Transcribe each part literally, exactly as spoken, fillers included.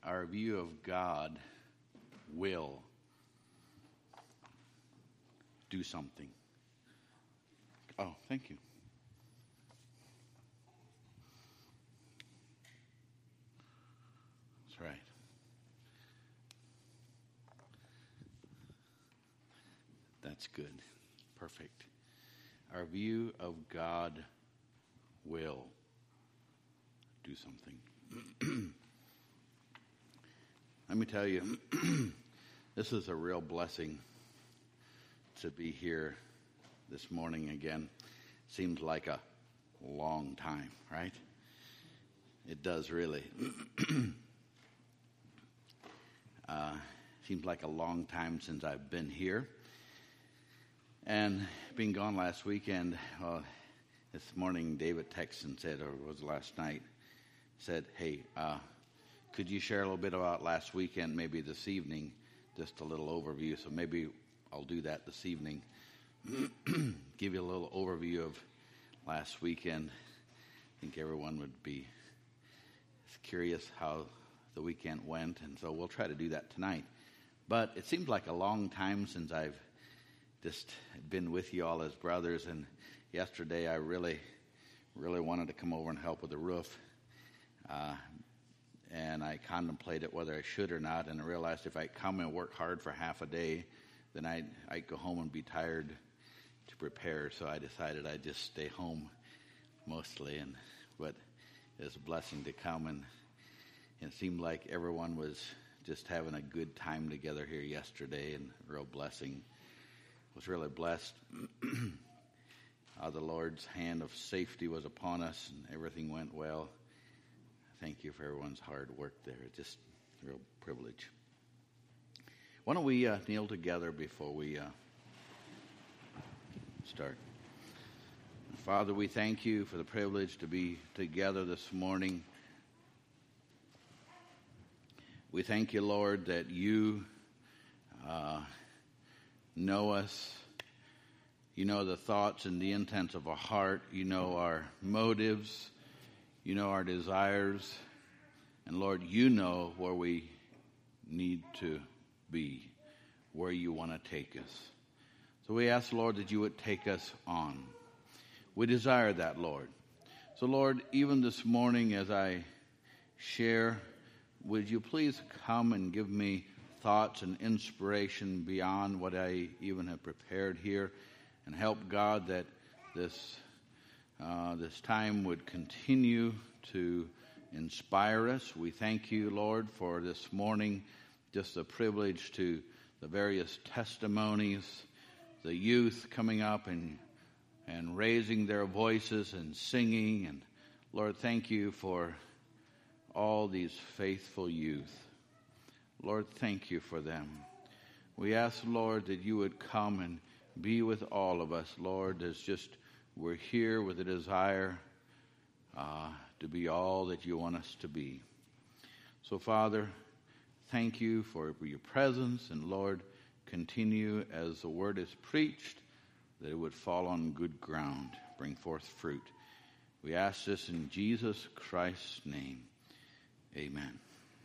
our view of God will do something. Oh, thank you. That's right. That's good. Perfect. Our view of God will do something. Let me tell you, this is a real blessing to be here this morning again. Seems like a long time, right? It does really. uh, seems like a long time since I've been here. And being gone last weekend, well, this morning David texted and said, or it was last night, said, hey, uh, could you share a little bit about last weekend, maybe this evening, just a little overview. So maybe I'll do that this evening. Give you a little overview of last weekend. I think everyone would be curious how the weekend went, and so we'll try to do that tonight. But it seems like a long time since I've just been with you all as brothers, and yesterday I really, really wanted to come over and help with the roof. Uh, and I contemplated whether I should or not, and I realized if I come and work hard for half a day, then I'd, I'd go home and be tired to prepare, so I decided I'd just stay home mostly. And but it was a blessing to come, and, and it seemed like everyone was just having a good time together here yesterday, and a real blessing. Was really blessed. How the Lord's hand of safety was upon us, and everything went well. Thank you for everyone's hard work there. Just a real privilege. Why don't we uh, kneel together before we uh, start? Father, we thank you for the privilege to be together this morning. We thank you, Lord, that you uh, know us. You know the thoughts and the intents of our heart. You know our motives. You know our desires. And Lord, you know where we need to be, where you want to take us. So we ask, Lord, that you would take us on. We desire that, Lord. So, Lord, even this morning as I share, would you please come and give me thoughts and inspiration beyond what I even have prepared here, and help God that this uh, this time would continue to inspire us. We thank you, Lord, for this morning, just the privilege to the various testimonies, the youth coming up and and raising their voices and singing. And Lord, thank you for all these faithful youth. Lord, thank you for them. We ask, Lord, that you would come and be with all of us, Lord. There's just, we're here with a desire uh, to be all that you want us to be. So, Father, thank you for your presence, and Lord, continue as the word is preached, that it would fall on good ground, bring forth fruit. We ask this in Jesus Christ's name. Amen.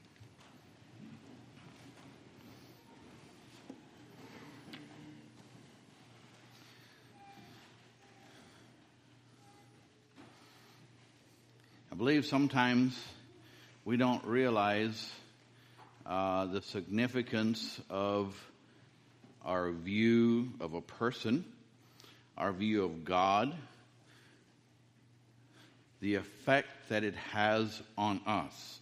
I believe sometimes we don't realize uh, the significance of our view of a person, our view of God, the effect that it has on us.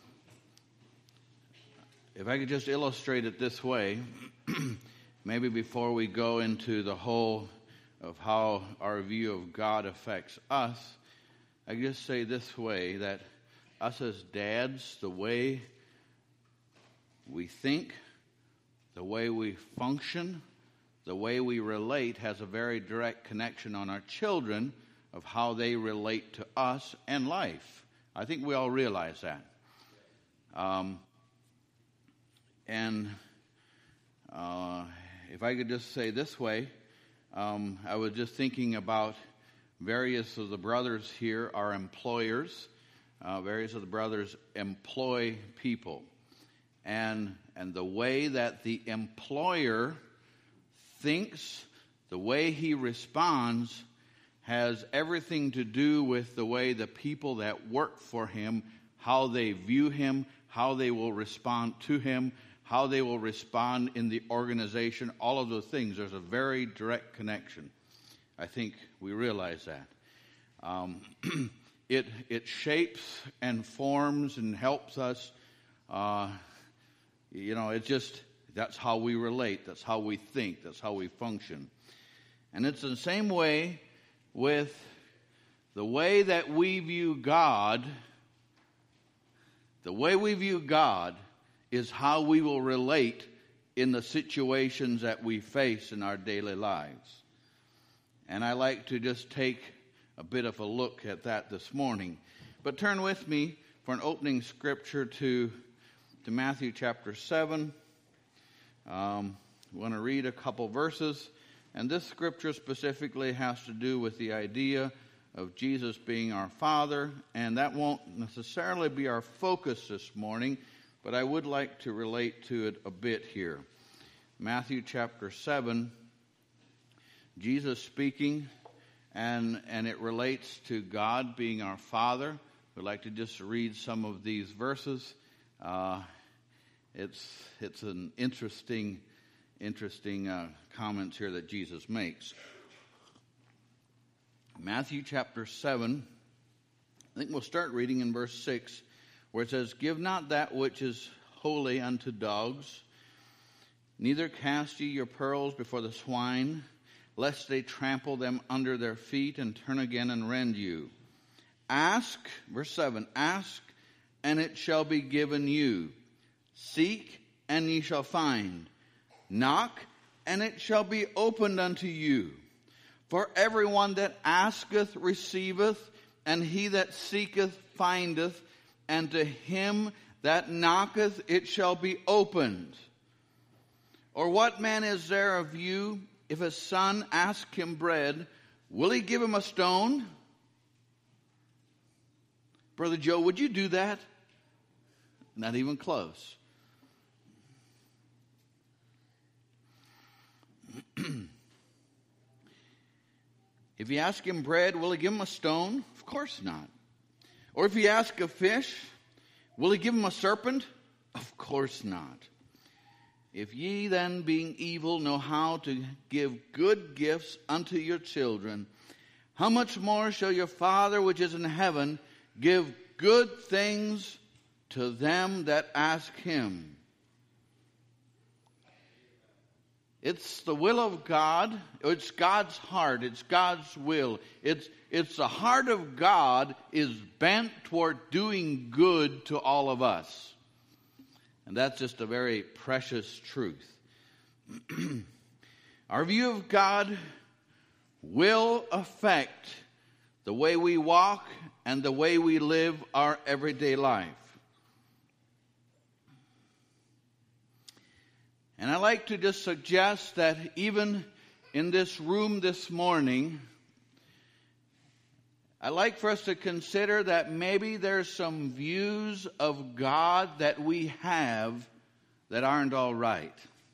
If I could just illustrate it this way, maybe before we go into the whole of how our view of God affects us, I could just say this way, that us as dads, the way we think, the way we function, the way we relate has a very direct connection on our children of how they relate to us and life. I think we all realize that. Um, and uh, if I could just say this way, um, I was just thinking about various of the brothers here are employers. Uh, various of the brothers employ people. and and the way that the employer thinks, the way he responds, has everything to do with the way the people that work for him, how they view him, how they will respond to him, how they will respond in the organization, all of those things. There's a very direct connection. I think we realize that. Um, it it shapes and forms and helps us. Uh, you know, it just, that's how we relate. That's how we think. That's how we function. And it's the same way with the way that we view God. The way we view God is how we will relate in the situations that we face in our daily lives. And I like to just take a bit of a look at that this morning. But turn with me for an opening scripture to, to Matthew chapter seven. Um, I want to read a couple verses. And this scripture specifically has to do with the idea of Jesus being our Father. And that won't necessarily be our focus this morning, but I would like to relate to it a bit here. Matthew chapter seven, Jesus speaking, and, and it relates to God being our Father. We'd like to just read some of these verses. Uh, it's it's an interesting, interesting uh, comments here that Jesus makes. Matthew chapter seven, I think we'll start reading in verse six, where it says, "Give not that which is holy unto dogs, neither cast ye your pearls before the swine, lest they trample them under their feet and turn again and rend you. Ask," verse seven, "ask, and it shall be given you. Seek, and ye shall find. Knock, and it shall be opened unto you. For everyone that asketh receiveth, and he that seeketh findeth, and to him that knocketh it shall be opened. Or what man is there of you, if his son ask him bread, will he give him a stone?" Brother Joe, would you do that? Not even close. If you ask him bread, will he give him a stone? Of course not. Or if you ask a fish, will he give him a serpent? Of course not. If ye then, being evil, know how to give good gifts unto your children, how much more shall your Father which is in heaven give good things to them that ask him? It's the will of God. It's God's heart. It's God's will. It's, it's the heart of God is bent toward doing good to all of us. And that's just a very precious truth. Our view of God will affect the way we walk and the way we live our everyday life. And I like to just suggest that even in this room this morning, I like for us to consider that maybe there's some views of God that we have that aren't all right.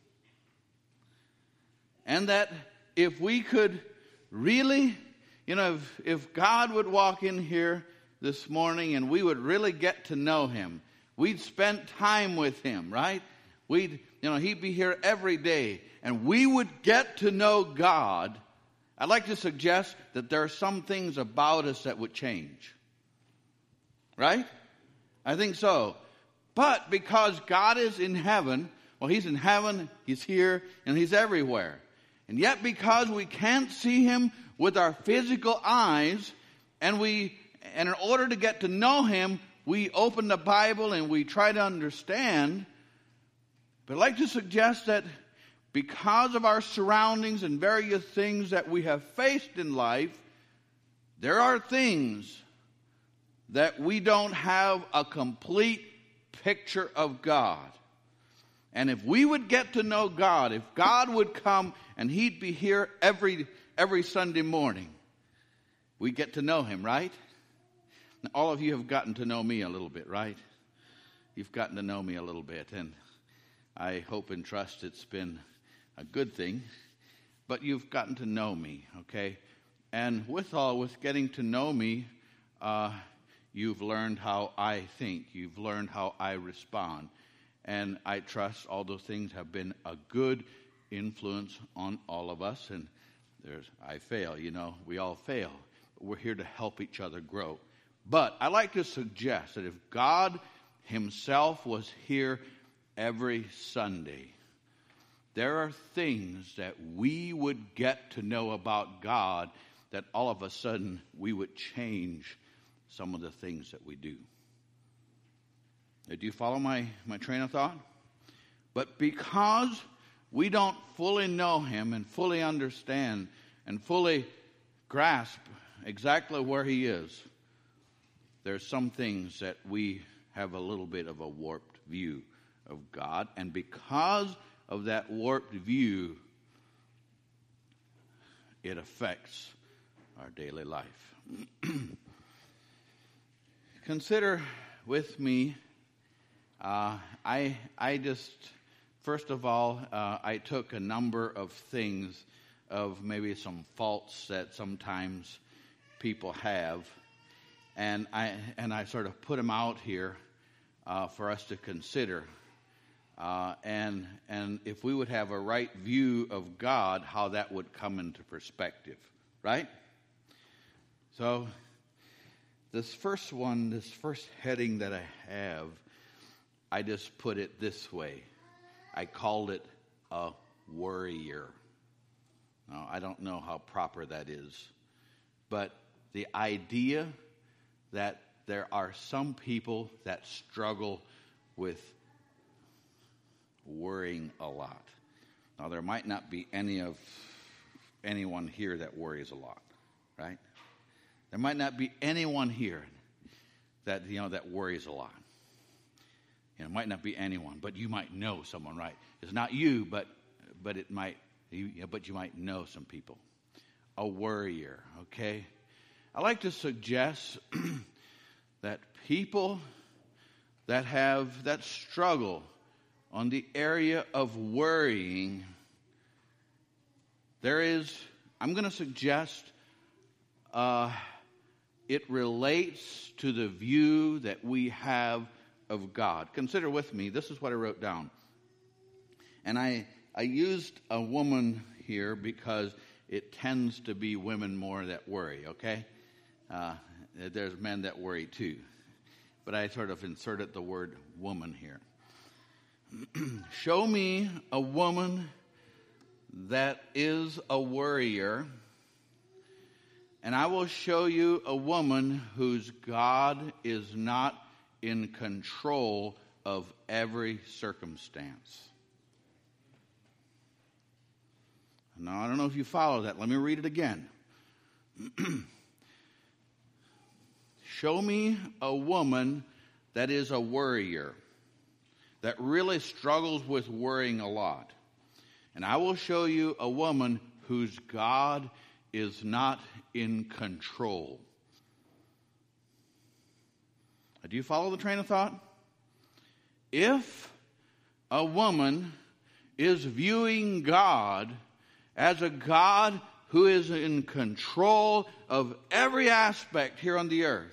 And that if we could really, you know, if, if God would walk in here this morning and we would really get to know him, we'd spend time with him, right? We'd, you know, he'd be here every day, and we would get to know God. I'd like to suggest that there are some things about us that would change. Right? I think so. But because God is in heaven, well, he's in heaven, he's here, and he's everywhere. And yet because we can't see him with our physical eyes, and we, and in order to get to know him, we open the Bible and we try to understand. But I'd like to suggest that because of our surroundings and various things that we have faced in life, there are things that we don't have a complete picture of God. And if we would get to know God, if God would come and he'd be here every every Sunday morning, we'd get to know him, right? Now, all of you have gotten to know me a little bit, right? you've gotten to know me a little bit, and I hope and trust it's been a good thing. But you've gotten to know me, okay? And with all, with getting to know me, uh, you've learned how I think. You've learned how I respond. And I trust all those things have been a good influence on all of us. And there's, I fail, you know, we all fail. But we're here to help each other grow. But I like to suggest that if God himself was here every Sunday, there are things that we would get to know about God that all of a sudden we would change some of the things that we do. Do you follow my, my train of thought? But because we don't fully know him and fully understand and fully grasp exactly where he is, there's some things that we have a little bit of a warped view of God. And because of that warped view, it affects our daily life. Consider with me, uh, I I just, first of all, uh, I took a number of things, of maybe some faults that sometimes people have, and I and I sort of put them out here uh, for us to consider. Uh, and and if we would have a right view of God, how that would come into perspective, right? So this first one, this first heading that I have, I just put it this way. I called it a worrier. Now, I don't know how proper that is, but the idea that there are some people that struggle with worrying a lot. Now, there might not be any of anyone here that worries a lot, right? There might not be anyone here that, you know, that worries a lot. You know, it might not be anyone, but you might know someone, right? It's not you, but but it might. You, but you might know some people. A worrier, okay? I like to suggest that people that have that struggle on the area of worrying, there is, I'm going to suggest, uh, it relates to the view that we have of God. Consider with me, this is what I wrote down. And I, I used a woman here because it tends to be women more that worry, okay? Uh, there's men that worry too. But I sort of inserted the word woman here. Show me a woman that is a worrier, and I will show you a woman whose God is not in control of every circumstance. Now, I don't know if you follow that. Let me read it again. Show me a woman that is a worrier, that really struggles with worrying a lot. And I will show you a woman whose God is not in control. Do you follow the train of thought? If a woman is viewing God as a God who is in control of every aspect here on the earth,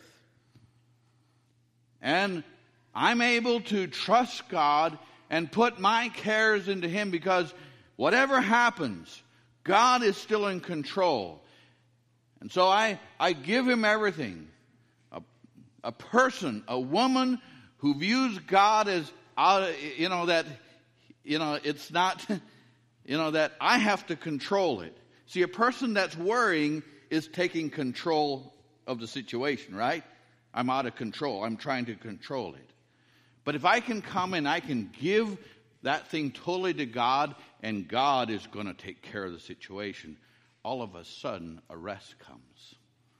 and I'm able to trust God and put my cares into him because whatever happens, God is still in control. And so I, I give him everything. A, a person, a woman who views God as, out, you know, that, you know, it's not, you know, that I have to control it. See, a person that's worrying is taking control of the situation, right? I'm out of control. I'm trying to control it. But if I can come and I can give that thing totally to God, and God is going to take care of the situation, all of a sudden a rest comes.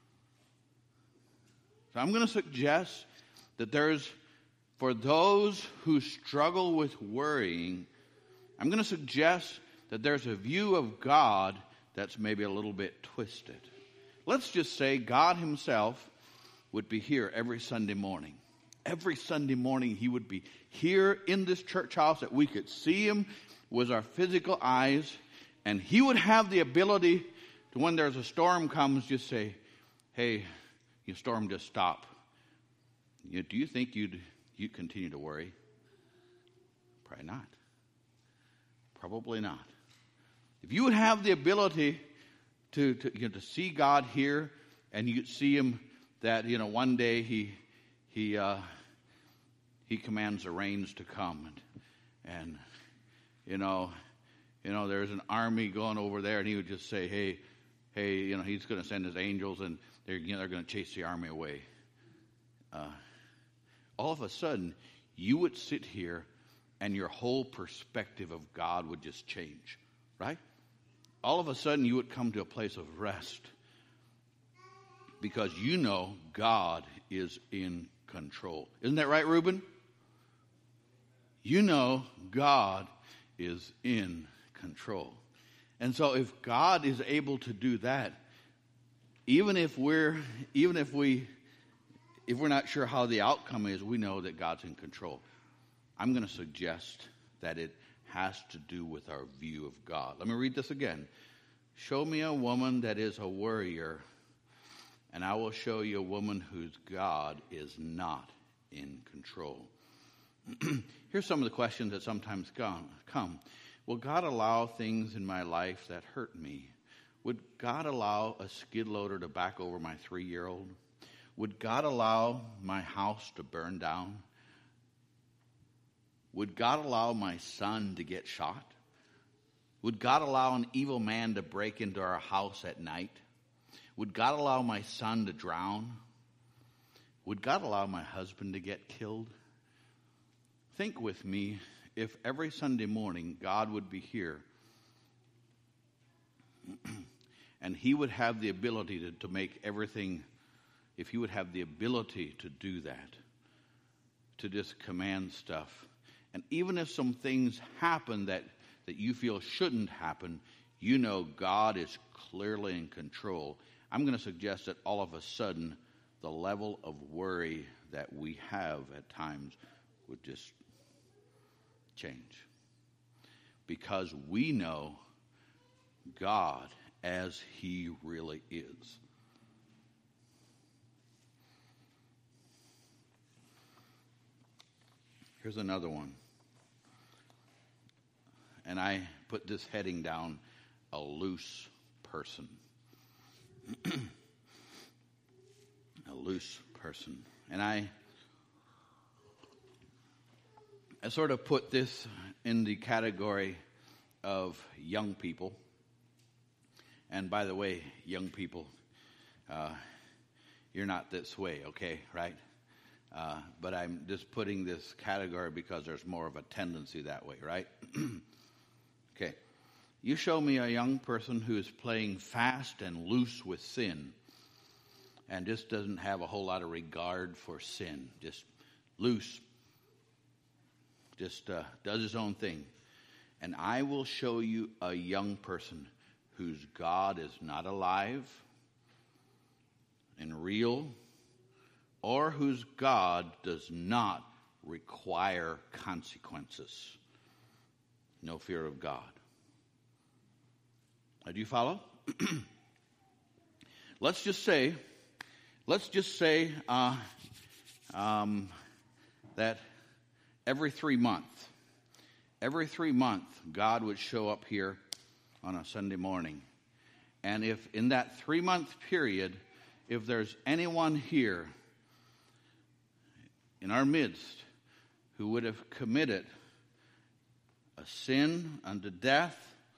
So I'm going to suggest that there's, for those who struggle with worrying, I'm going to suggest that there's a view of God that's maybe a little bit twisted. Let's just say God himself would be here every Sunday morning. every Sunday morning he would be here in this church house, that we could see him with our physical eyes, and he would have the ability to, when there's a storm comes, just say, hey, your storm, just stop. You know, do you think you'd, you'd continue to worry? Probably not. Probably not. If you would have the ability to, to, you know, to see God here, and you see him that, you know, one day he he uh, he commands the rains to come, and, and you know, you know, there's an army going over there, and he would just say, hey, hey, you know, he's going to send his angels, and they're you know they're going to chase the army away. Uh, all of a sudden, you would sit here, and your whole perspective of God would just change, right? All of a sudden, you would come to a place of rest, because you know God is in control. Isn't that right, Reuben? You know God is in control. And so if God is able to do that, even if we're even if we if we're not sure how the outcome is, we know that God's in control. I'm going to suggest that it has to do with our view of God. Let me read this again. Show me a woman that is a worrier, and I will show you a woman whose God is not in control. Here's some of the questions that sometimes come. Will God allow things in my life that hurt me? Would God allow a skid loader to back over my three-year-old? Would God allow my house to burn down? Would God allow my son to get shot? Would God allow an evil man to break into our house at night? Would God allow my son to drown? Would God allow my husband to get killed? Think with me, if every Sunday morning God would be here and he would have the ability to, to make everything, if he would have the ability to do that, to just command stuff. And even if some things happen that, that you feel shouldn't happen, you know God is clearly in control. I'm going to suggest that all of a sudden, the level of worry that we have at times would just change. Because we know God as he really is. Here's another one. And I put this heading down, a loose person. A loose person. And I, I sort of put this in the category of young people. And by the way, young people, uh, you're not this way, okay, right? Uh, but I'm just putting this category because there's more of a tendency that way, right? Okay. You show me a young person who is playing fast and loose with sin and just doesn't have a whole lot of regard for sin. Just loose. Just uh, does his own thing. And I will show you a young person whose God is not alive and real, or whose God does not require consequences. No fear of God. Now, do you follow? Let's just say, let's just say uh, um, that every three months, every three months, God would show up here on a Sunday morning. And if in that three-month period, if there's anyone here in our midst who would have committed a sin unto death,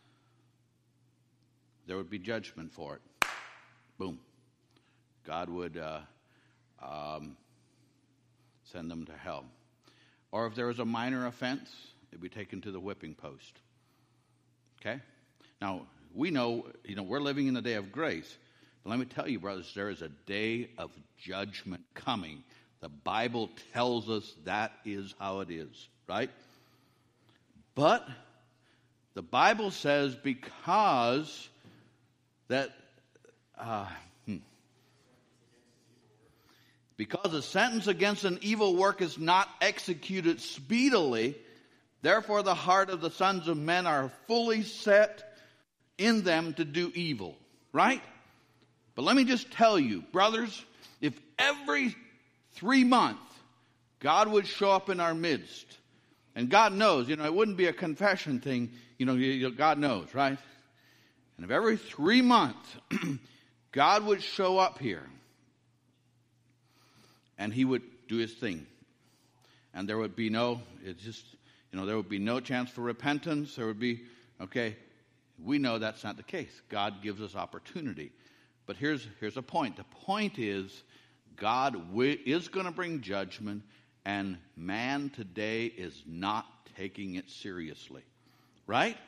there would be judgment for it. Boom. God would uh, um, send them to hell. Or if there was a minor offense, it'd be taken to the whipping post. Okay? Now, we know, you know, we're living in the day of grace. But let me tell you, brothers, there is a day of judgment coming. The Bible tells us that is how it is, right? But the Bible says because that, uh, hmm, Because a sentence against an evil work is not executed speedily, therefore the heart of the sons of men are fully set in them to do evil. Right? But let me just tell you, brothers, if every three months God would show up in our midst, and God knows, you know, it wouldn't be a confession thing, you know, you, you, God knows, right? And if every three months God would show up here, and he would do his thing, and there would be no, it's just, you know, there would be no chance for repentance, there would be, okay, we know that's not the case. God gives us opportunity. But here's here's a point. The point is, God w- is going to bring judgment, and man today is not taking it seriously. Right?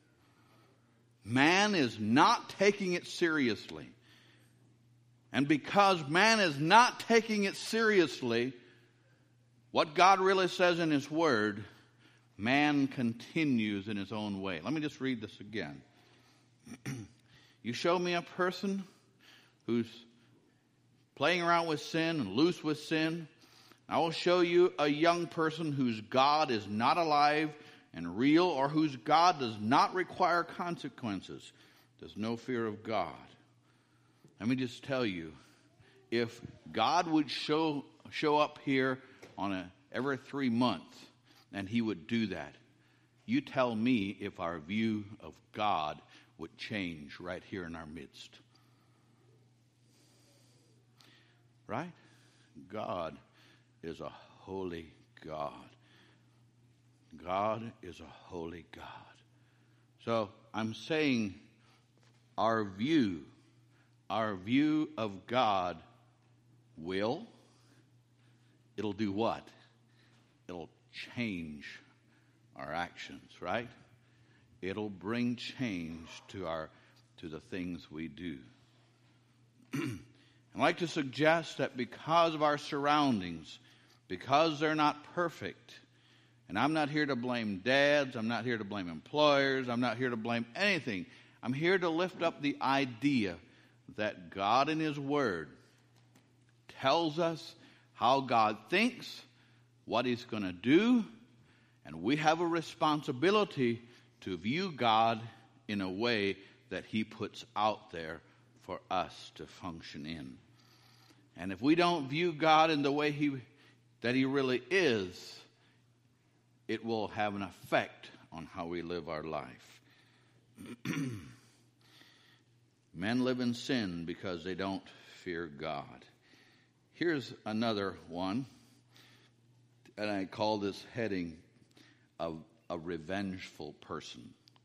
Man is not taking it seriously. And because man is not taking it seriously, what God really says in his word, man continues in his own way. Let me just read this again. You show me a person who's playing around with sin and loose with sin. I will show you a young person whose God is not alive and real, or whose God does not require consequences. There's no fear of God. Let me just tell you, if God would show show up here on a every three months, and he would do that, you tell me if our view of God would change right here in our midst. Right? God is a holy God. God is a holy God. So I'm saying our view, our view of God will, it'll do what? It'll change our actions, right? It'll bring change to our to the things we do. I'd like to suggest that because of our surroundings, because they're not perfect, and I'm not here to blame dads, I'm not here to blame employers, I'm not here to blame anything. I'm here to lift up the idea that God in his word tells us how God thinks, what he's going to do, and we have a responsibility to view God in a way that he puts out there for us to function in. And if we don't view God in the way he that he really is, it will have an effect on how we live our life. Men live in sin because they don't fear God. Here's another one, and I call this heading a, a revengeful person.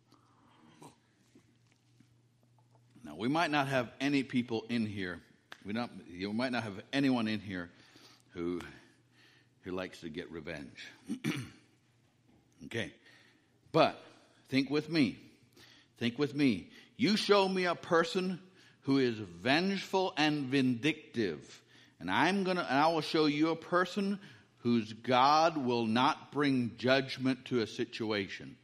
Now, we might not have any people in here, we not, you might not have anyone in here who, who likes to get revenge. Okay, but think with me. Think with me. You show me a person who is vengeful and vindictive, and I'm gonna, and I will show you a person whose God will not bring judgment to a situation.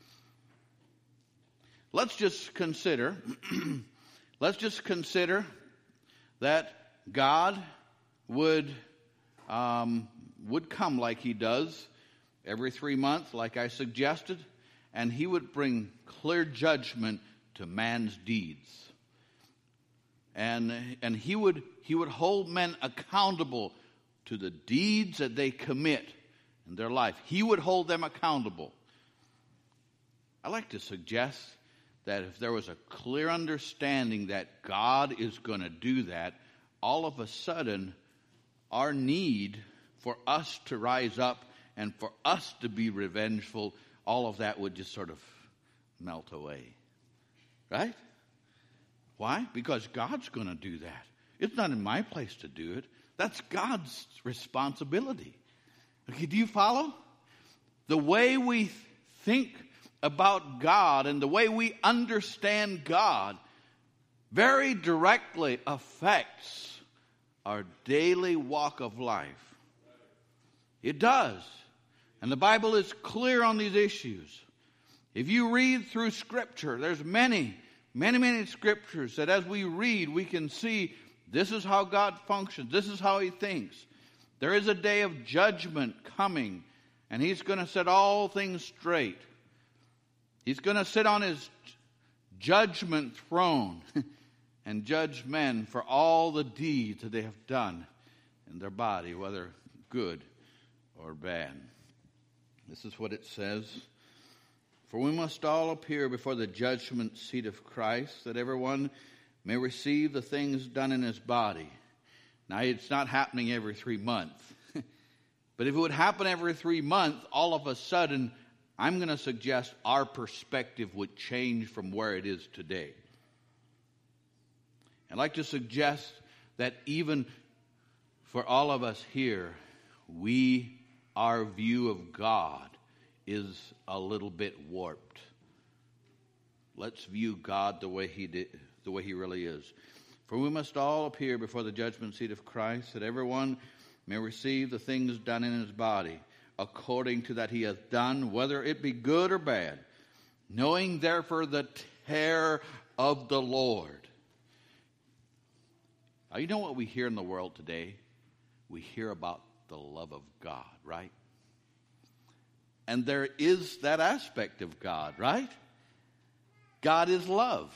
Let's just consider, let's just consider that God would um, would come like he does every three months, like I suggested, and he would bring clear judgment to man's deeds. And and he would he would hold men accountable to the deeds that they commit in their life. He would hold them accountable. I like to suggest that if there was a clear understanding that God is going to do that, all of a sudden our need for us to rise up and for us to be revengeful, all of that would just sort of melt away. Right? Why? Because God's going to do that. It's not in my place to do it. That's God's responsibility. Okay, do you follow? The way we think about God and the way we understand God very directly affects our daily walk of life. It does. And the Bible is clear on these issues. If you read through Scripture, there's many, many, many Scriptures that as we read, we can see this is how God functions. This is how he thinks. There is a day of judgment coming, and he's going to set all things straight. He's going to sit on his judgment throne and judge men for all the deeds that they have done in their body, whether good or bad. This is what it says. For we must all appear before the judgment seat of Christ, that everyone may receive the things done in his body. Now, it's not happening every three months. But if it would happen every three months, all of a sudden, I'm going to suggest our perspective would change from where it is today. I'd like to suggest that even for all of us here, we, our view of God is a little bit warped. Let's view God the way he did, the way he really is. For we must all appear before the judgment seat of Christ, that everyone may receive the things done in his body, according to that he hath done, whether it be good or bad, knowing therefore the terror of the Lord. Now, you know what we hear in the world today? We hear about the love of God, right? And there is that aspect of God, right? God is love.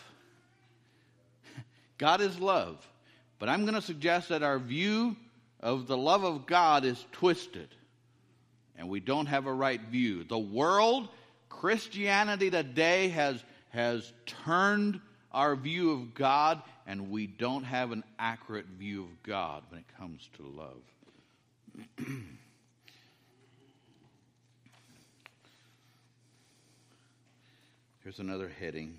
God is love. But I'm going to suggest that our view of the love of God is twisted. And we don't have a right view. The world, Christianity today has, has turned our view of God, and we don't have an accurate view of God when it comes to love. Here's another heading.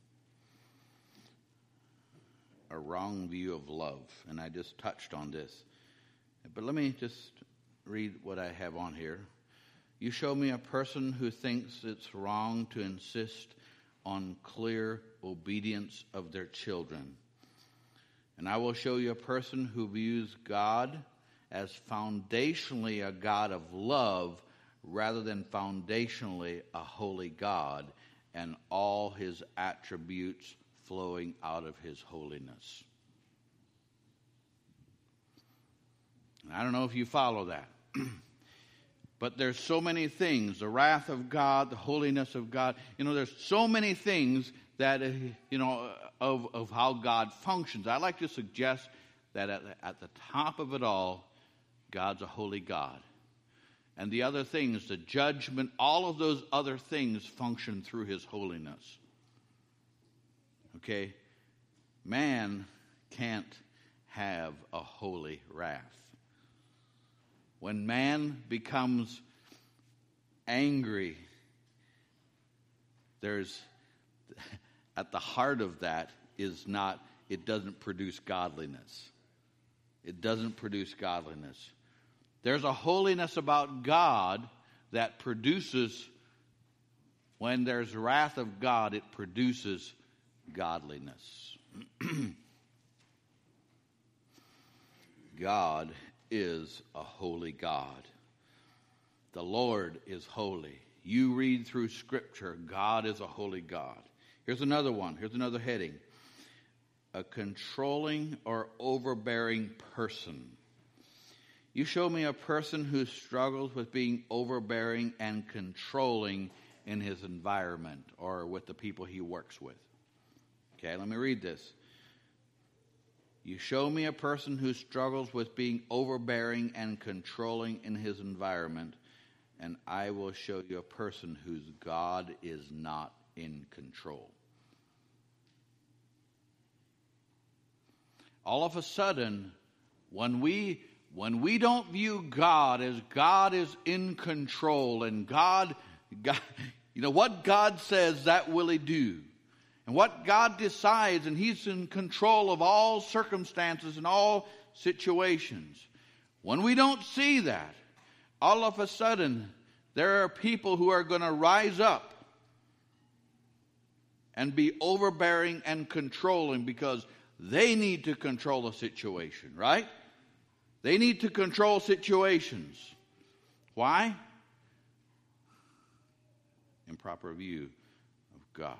A wrong view of love. And I just touched on this. But let me just read what I have on here. You show me a person who thinks it's wrong to insist on clear obedience of their children. And I will show you a person who views God as foundationally a God of love rather than foundationally a holy God, and all his attributes flowing out of his holiness. And I don't know if you follow that. But there's so many things, the wrath of God, the holiness of God. You know, there's so many things that, uh, you know, of, of how God functions. I like to suggest that at, at the top of it all, God's a holy God. And the other things, the judgment, all of those other things function through his holiness. Okay? Man can't have a holy wrath. When man becomes angry, there's, at the heart of that is not, it doesn't produce godliness. It doesn't produce godliness. There's a holiness about God that produces, when there's wrath of God, it produces godliness. God is a holy God. The Lord is holy. You read through Scripture, God is a holy God. Here's another one. Here's another heading. A controlling or overbearing person. You show me a person who struggles with being overbearing and controlling in his environment or with the people he works with. Okay, let me read this. You show me a person who struggles with being overbearing and controlling in his environment, and I will show you a person whose God is not in control. All of a sudden, when we when we don't view God as God is in control and God, God, you know, what God says, that will he do. And what God decides, and he's in control of all circumstances and all situations. When we don't see that, all of a sudden, there are people who are going to rise up and be overbearing and controlling because they need to control a situation, right? They need to control situations. Why? Improper view of God.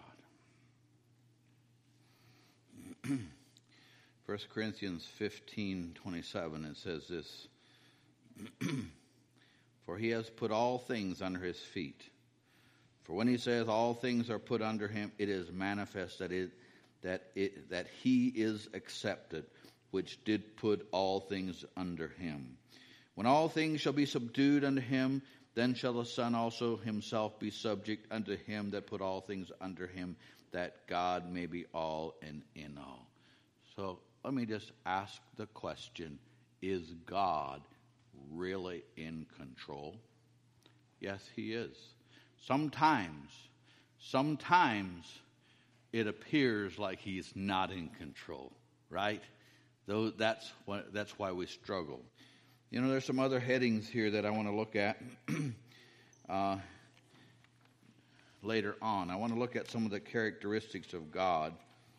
First Corinthians fifteen twenty-seven, it says this. For he has put all things under his feet. For when he says all things are put under him, it is manifest that it that it that he is accepted, which did put all things under him. When all things shall be subdued unto him, then shall the Son also himself be subject unto him that put all things under him, that God may be all and in all. So let me just ask the question, is God really in control? Yes, he is. Sometimes, sometimes it appears like he's not in control, right? Though that's what, that's why we struggle. You know, there's some other headings here that I want to look at uh, later on. I want to look at some of the characteristics of God.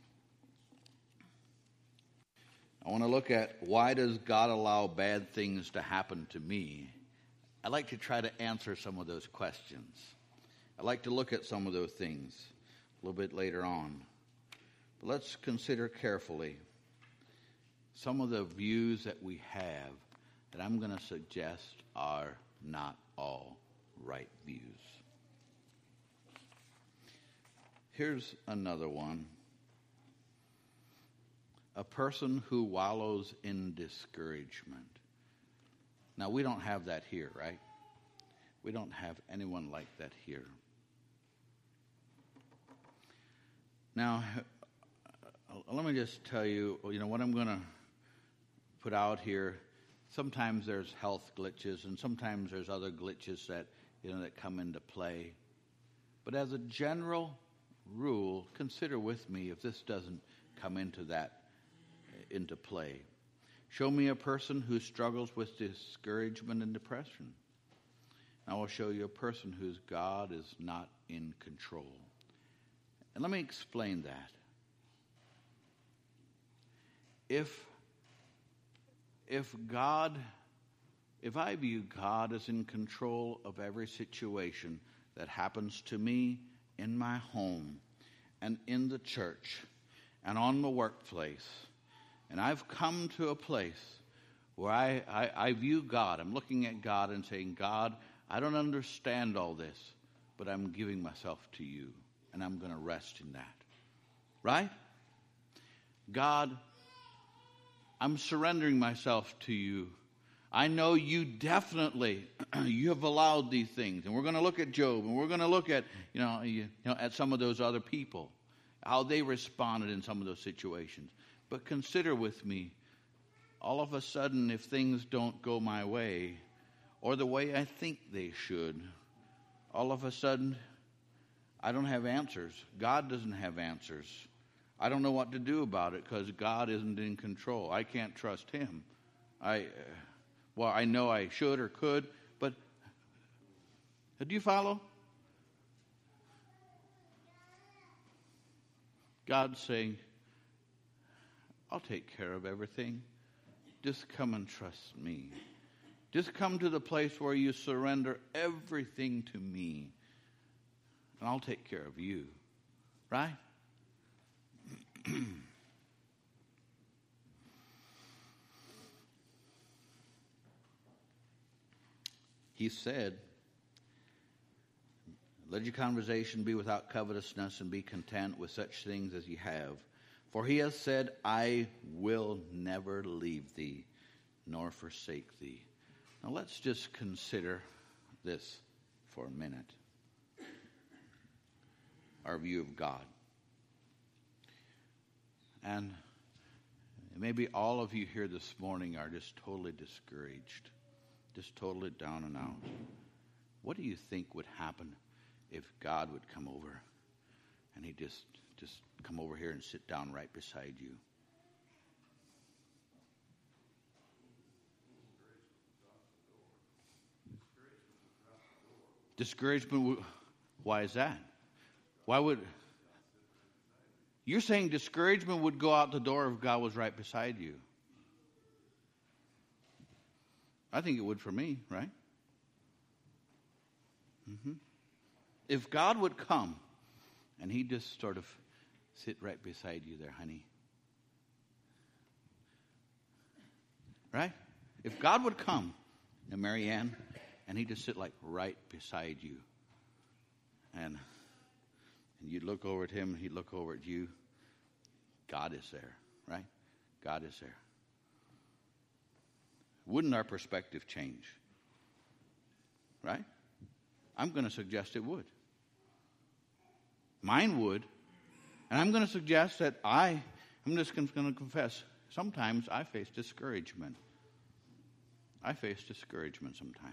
I want to look at, why does God allow bad things to happen to me? I'd like to try to answer some of those questions. I'd like to look at some of those things a little bit later on. But let's consider carefully some of the views that we have that I'm going to suggest are not all right views. Here's another one. A person who wallows in discouragement. Now, we don't have that here, right? We don't have anyone like that here. Now, let me just tell you, you know, what I'm going to put out here. Sometimes there's health glitches, and sometimes there's other glitches that, you know, that come into play. But as a general rule, consider with me if this doesn't come into that into play. Show me a person who struggles with discouragement and depression. I will show you a person whose God is not in control. And let me explain that. If if God, if I view God as in control of every situation that happens to me in my home and in the church and on the workplace, and I've come to a place where I, I, I view God, I'm looking at God and saying, God, I don't understand all this, but I'm giving myself to you, and I'm going to rest in that. Right? God, I'm surrendering myself to you. I know you definitely, you have allowed these things. And we're going to look at Job, and we're going to look at, you know, you know, at some of those other people, how they responded in some of those situations. But consider with me, all of a sudden, if things don't go my way, or the way I think they should, all of a sudden, I don't have answers. God doesn't have answers. I don't know what to do about it because God isn't in control. I can't trust him. I, well, I know I should or could, but do you follow? God's saying, I'll take care of everything. Just come and trust me. Just come to the place where you surrender everything to me, and I'll take care of you. Right? He said, let your conversation be without covetousness, and be content with such things as you have. For he has said, I will never leave thee, nor forsake thee. Now let's just consider this for a minute. Our view of God. And maybe all of you here this morning are just totally discouraged, just totally down and out. What do you think would happen if God would come over and he just just come over here and sit down right beside you? Discouragement, why is that? Why would... You're saying discouragement would go out the door if God was right beside you. I think it would for me, right? Mm-hmm. If God would come and he'd just sort of sit right beside you there, honey. Right? If God would come and Marianne, and he'd just sit like right beside you. And, and you'd look over at him, and he'd look over at you. God is there, right? God is there. Wouldn't our perspective change? Right? I'm going to suggest it would. Mine would. And I'm going to suggest that I, I'm just going to confess, sometimes I face discouragement. I face discouragement sometimes.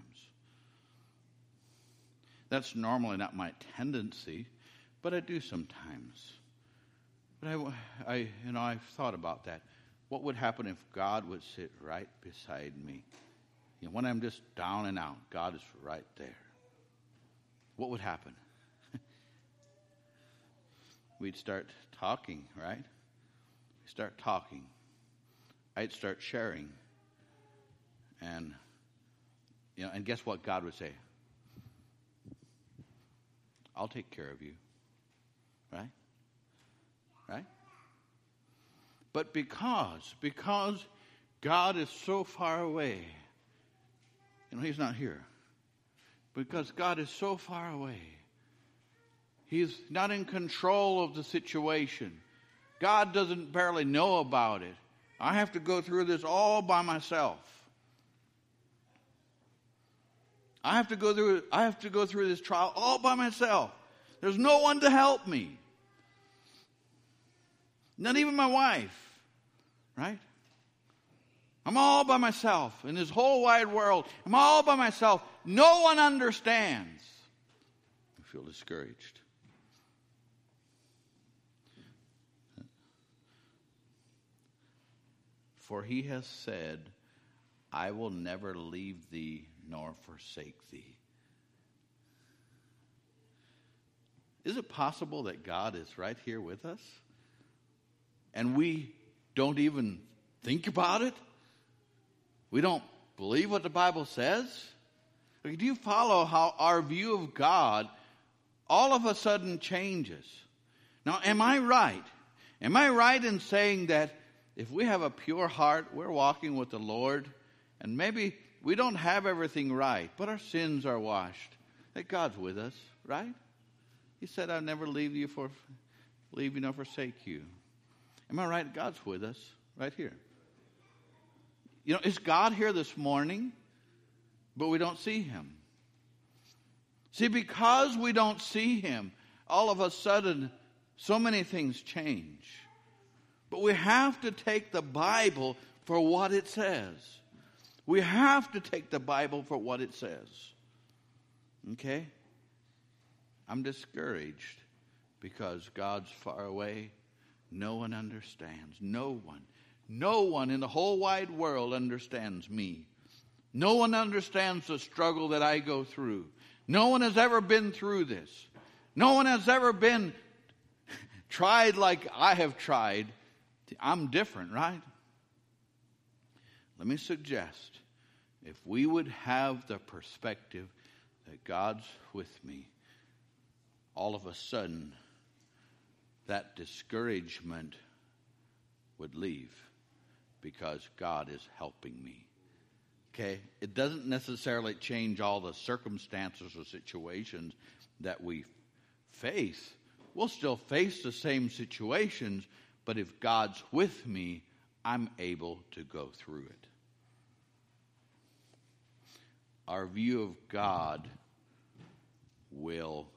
That's normally not my tendency, but I do sometimes. But I, I, you know, I've thought about that. What would happen if God would sit right beside me? You know, when I'm just down and out, God is right there. What would happen? We'd start talking, right? We'd start talking. I'd start sharing. And, you know, and guess what God would say? I'll take care of you. Right? Right? But because, because God is so far away, you know, he's not here. Because God is so far away, he's not in control of the situation. God doesn't barely know about it. I have to go through this all by myself. I have to go through I have to go through this trial all by myself. There's no one to help me. Not even my wife, right? I'm all by myself in this whole wide world. I'm all by myself. No one understands. I feel discouraged. For he has said, I will never leave thee nor forsake thee. Is it possible that God is right here with us? And we don't even think about it? We don't believe what the Bible says? Like, do you follow how our view of God all of a sudden changes? Now, am I right? Am I right in saying that if we have a pure heart, we're walking with the Lord, and maybe we don't have everything right, but our sins are washed, that God's with us, right? He said, I'll never leave you for leave you nor forsake you. Am I right? God's with us right here. You know, is God here this morning, but we don't see him? See, because we don't see him, all of a sudden, so many things change. But we have to take the Bible for what it says. We have to take the Bible for what it says. Okay? I'm discouraged because God's far away. No one understands. No one. No one in the whole wide world understands me. No one understands the struggle that I go through. No one has ever been through this. No one has ever been tried like I have tried. I'm different, right? Let me suggest, if we would have the perspective that God's with me, all of a sudden, that discouragement would leave because God is helping me. Okay? It doesn't necessarily change all the circumstances or situations that we face. We'll still face the same situations, but if God's with me, I'm able to go through it. Our view of God will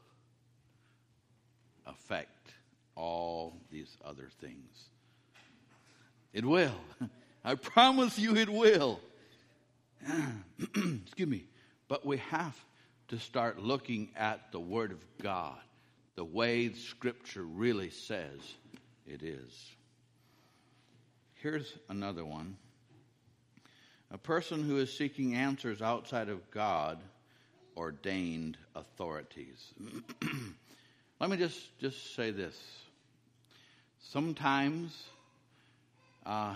affect all these other things. It will. I promise you it will. Excuse me. But we have to start looking at the Word of God, the way Scripture really says it is. Here's another one. A person who is seeking answers outside of God ordained authorities. Let me just, just say this. Sometimes uh,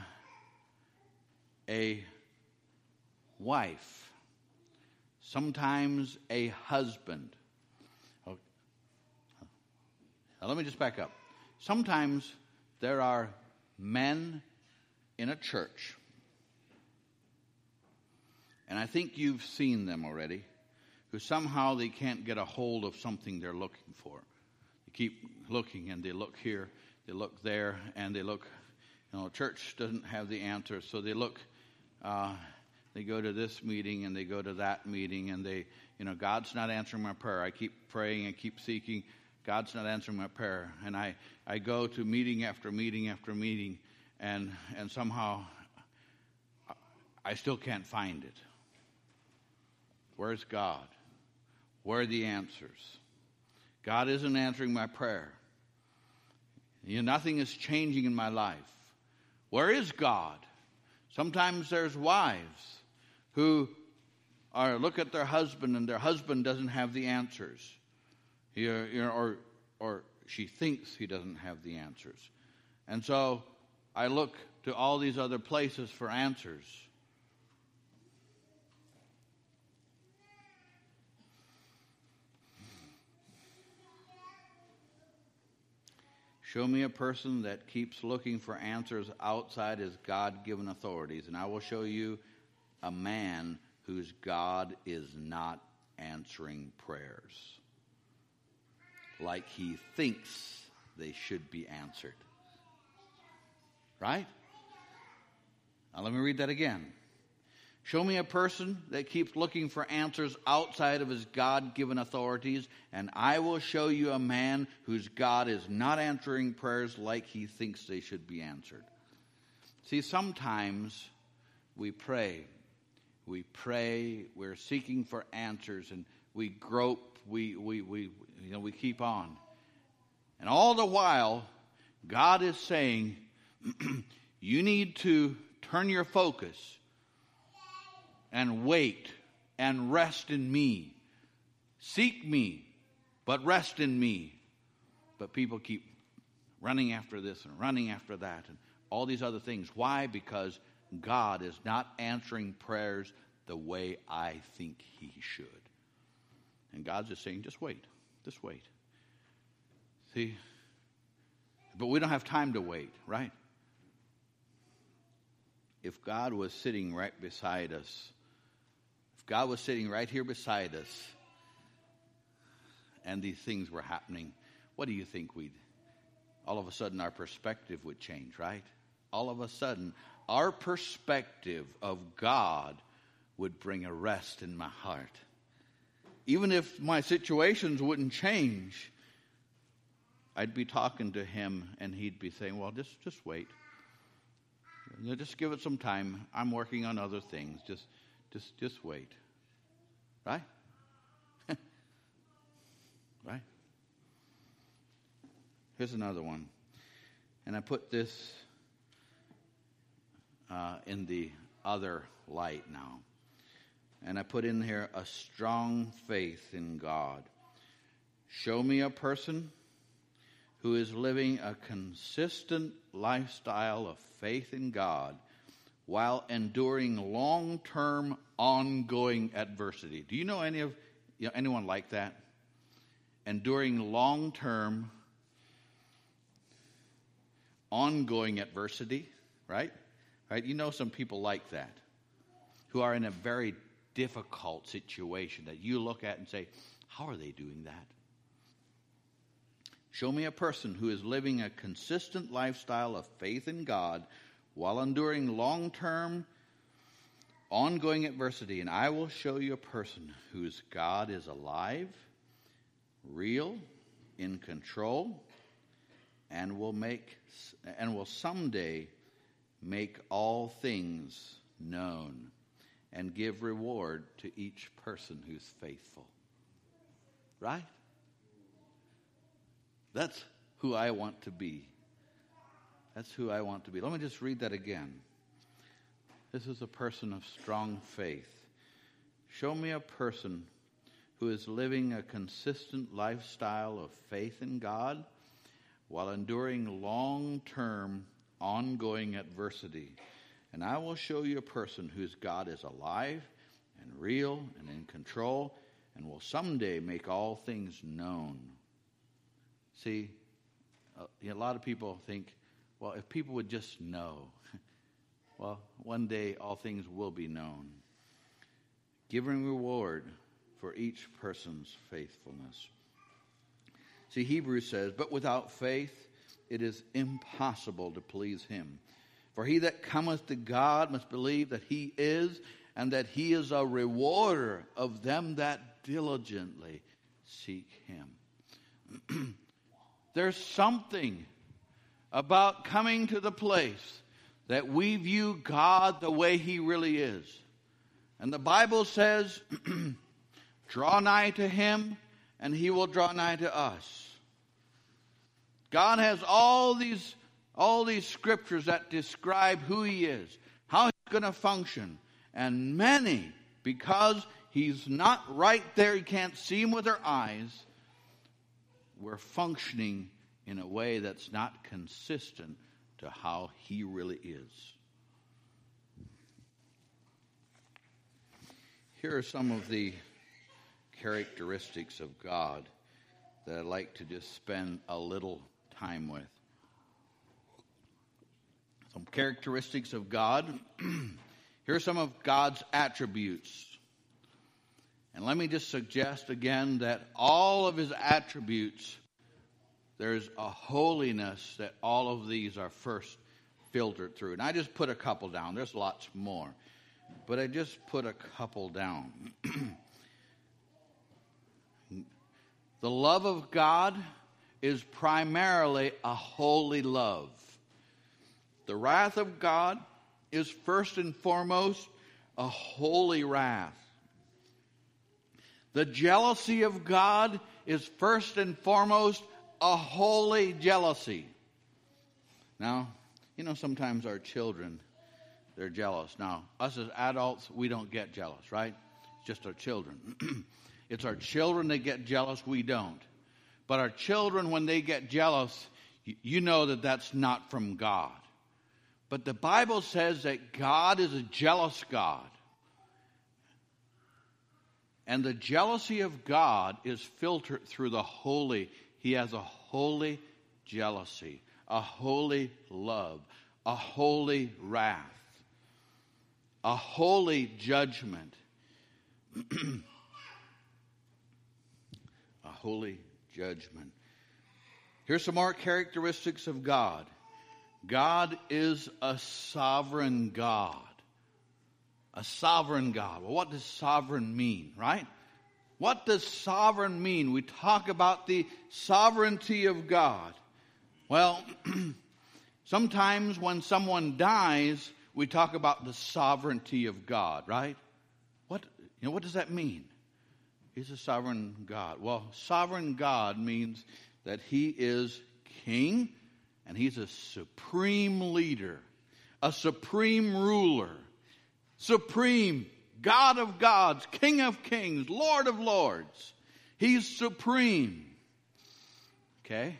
a wife, sometimes a husband. Oh, now let me just back up. Sometimes there are men in a church and I think you've seen them already, who somehow they can't get a hold of something they're looking for. They keep looking, and they look here, they look there, and they look, you know, church doesn't have the answer, so they look, uh, they go to this meeting, and they go to that meeting, and they, you know, God's not answering my prayer. I keep praying, I keep seeking, God's not answering my prayer. And I, I go to meeting after meeting after meeting, and and somehow I still can't find it. Where's God? Where are the answers? God isn't answering my prayer. You know, nothing is changing in my life. Where is God? Sometimes there's wives who are look at their husband, and their husband doesn't have the answers. You know, or or she thinks he doesn't have the answers. And so I look to all these other places for answers. Show me a person that keeps looking for answers outside his God-given authorities, and I will show you a man whose God is not answering prayers like he thinks they should be answered. Right? Now let me read that again. Show me a person that keeps looking for answers outside of his God-given authorities, and I will show you a man whose God is not answering prayers like he thinks they should be answered. See, sometimes we pray. We pray, we're seeking for answers, and we grope, we, we, we, you know, we keep on. And all the while, God is saying, you need to turn your focus and wait and rest in me. Seek me, but rest in me. But people keep running after this and running after that and all these other things. Why? Because God is not answering prayers the way I think he should. And God's just saying, just wait. Just wait. See? But we don't have time to wait, right? If God was sitting right beside us, if God was sitting right here beside us, and these things were happening, what do you think we'd, all of a sudden our perspective would change, right? All of a sudden, our perspective of God would bring a rest in my heart. Even if my situations wouldn't change, I'd be talking to him, and he'd be saying, well, just, just wait. You know, just give it some time. I'm working on other things. Just, just, just wait. Right? Right? Here's another one. And I put this uh, in the other light now. And I put in here a strong faith in God. Show me a person who is living a consistent lifestyle of faith in God while enduring long-term, ongoing adversity. Do you know any of you know, anyone like that? Enduring long-term, ongoing adversity, right? Right? You know some people like that, who are in a very difficult situation that you look at and say, how are they doing that? Show me a person who is living a consistent lifestyle of faith in God while enduring long-term, ongoing adversity, and I will show you a person whose God is alive, real, in control, and will make and will someday make all things known and give reward to each person who's faithful. Right? That's who I want to be. That's who I want to be. Let me just read that again. This is a person of strong faith. Show me a person who is living a consistent lifestyle of faith in God while enduring long-term, ongoing adversity. And I will show you a person whose God is alive and real and in control and will someday make all things known. See, a lot of people think, well, if people would just know, well, one day all things will be known. giving reward for each person's faithfulness. See, Hebrews says, but without faith it is impossible to please him. For he that cometh to God must believe that he is, and that he is a rewarder of them that diligently seek him. There's something about coming to the place that we view God the way he really is. And the Bible says, draw nigh to him, and he will draw nigh to us. God has all these, all these scriptures that describe who he is, how he's going to function. And many, because he's not right there, you can't see him with our eyes, we're functioning in a way that's not consistent to how he really is. Here are some of the characteristics of God that I'd like to just spend a little time with. Some characteristics of God. Here are some of God's attributes. And let me just suggest again that all of his attributes, there's a holiness that all of these are first filtered through. And I just put a couple down. There's lots more. But I just put a couple down. The love of God is primarily a holy love. The wrath of God is first and foremost a holy wrath. The jealousy of God is first and foremost a holy jealousy. Now, you know, sometimes our children, they're jealous. Now, us as adults, we don't get jealous, right? It's just our children. It's our children that get jealous, we don't. But our children, when they get jealous, you know that that's not from God. But the Bible says that God is a jealous God. And the jealousy of God is filtered through the holy. He has a holy jealousy, a holy love, a holy wrath, a holy judgment, a holy judgment. Here's some more characteristics of God. God is a sovereign God. A sovereign God. Well, what does sovereign mean, right? What does sovereign mean? We talk about the sovereignty of God. Well, sometimes when someone dies, we talk about the sovereignty of God, right? What, you know, what does that mean? He's a sovereign God. Well, sovereign God means that he is king and he's a supreme leader, a supreme ruler, supreme God of gods, King of kings, Lord of lords. He's supreme. Okay?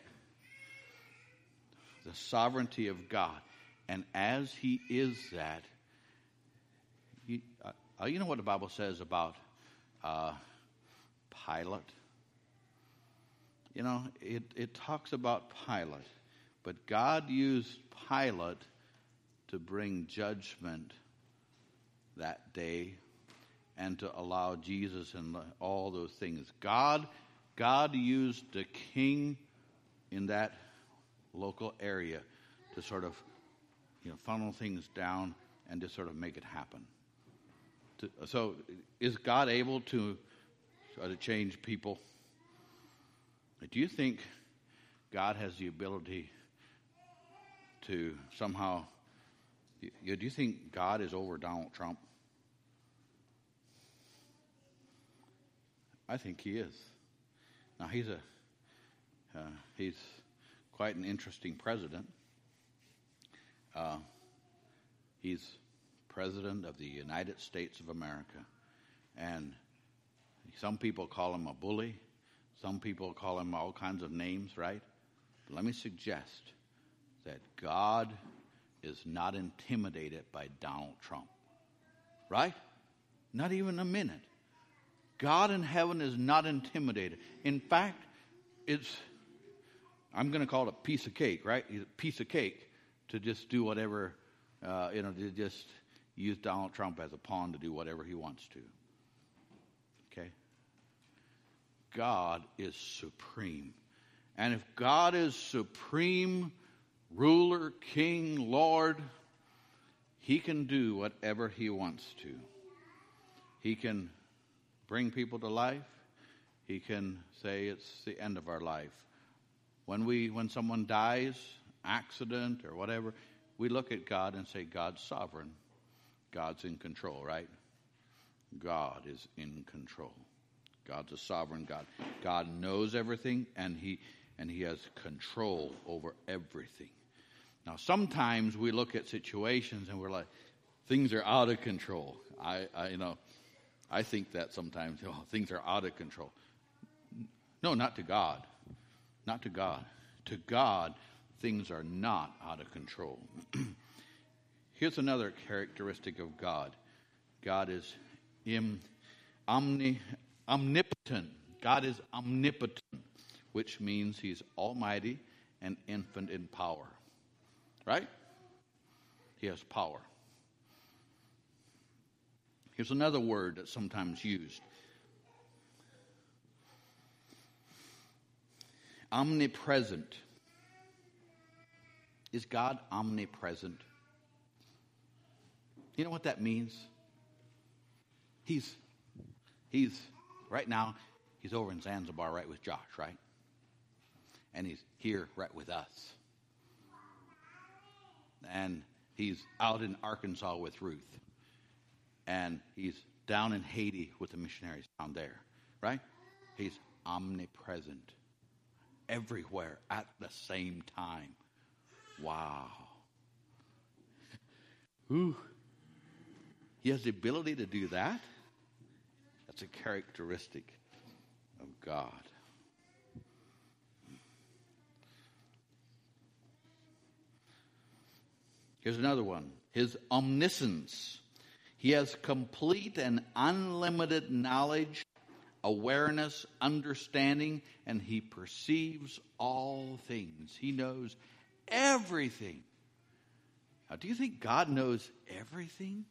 The sovereignty of God. And as he is that, he, uh, you know what the Bible says about uh, Pilate? You know, it, it talks about Pilate. But God used Pilate to bring judgment that day and to allow Jesus and all those things. God, God used the king in that local area to sort of, you know, funnel things down and to sort of make it happen. To, so, is God able to uh, to change people? Do you think God has the ability to somehow? Do you think God is over Donald Trump? I think he is. Now he's a uh, he's quite an interesting president. Uh, he's president of the United States of America, and some people call him a bully. Some people call him all kinds of names, right? But let me suggest that God is not intimidated by Donald Trump, right? Not even a minute. God in heaven is not intimidated. In fact, it's, I'm going to call it a piece of cake, right? It's a piece of cake to just do whatever, uh, you know, to just use Donald Trump as a pawn to do whatever he wants to. Okay? God is supreme. And if God is supreme, ruler, king, Lord, he can do whatever he wants to. He can bring people to life. He can say it's the end of our life. When we, when someone dies, accident or whatever, we look at God and say, God's sovereign. God's in control, right? God is in control. God's a sovereign God. God knows everything, and he and he has control over everything. Now, sometimes we look at situations and we're like, things are out of control. I, I you know, I think that sometimes, oh, things are out of control. No, not to God. Not to God. To God, things are not out of control. Here's another characteristic of God. God is im, omni, omnipotent. God is omnipotent, which means he's almighty and infinite in power. Right? He has power. Here's another word that's sometimes used. Omnipresent. Is God omnipresent? You know what that means? He's, he's, right now, he's over in Zanzibar right with Josh, right? And he's here right with us. And he's out in Arkansas with Ruth. And he's down in Haiti with the missionaries down there, right? He's omnipresent. Everywhere at the same time. Wow. Ooh. He has the ability to do that. That's a characteristic of God. Here's another one. His omniscience. He has complete and unlimited knowledge, awareness, understanding, and he perceives all things. He knows everything. Now, do you think God knows everything?